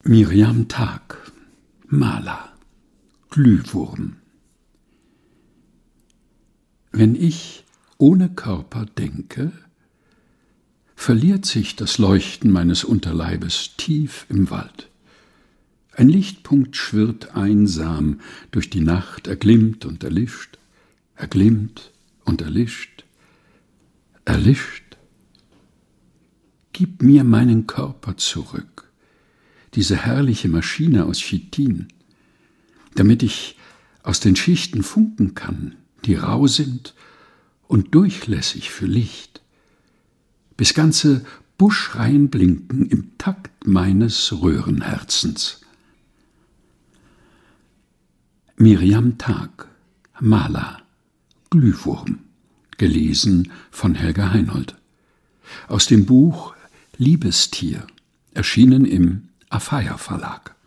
Miriam Tag, Maler, Glühwurm. Wenn ich ohne Körper denke, verliert sich das Leuchten meines Unterleibes tief im Wald. Ein Lichtpunkt schwirrt einsam durch die Nacht, erglimmt und erlischt, erglimmt und erlischt, erlischt. Gib mir meinen Körper zurück, diese herrliche Maschine aus Chitin, damit ich aus den Schichten funken kann, die rau sind und durchlässig für Licht, bis ganze Buschreihen blinken im Takt meines Röhrenherzens. Miriam Tag, Maler, Glühwurm, gelesen von Helga Heinold. Aus dem Buch Liebestier, erschienen im Afeier Verlag.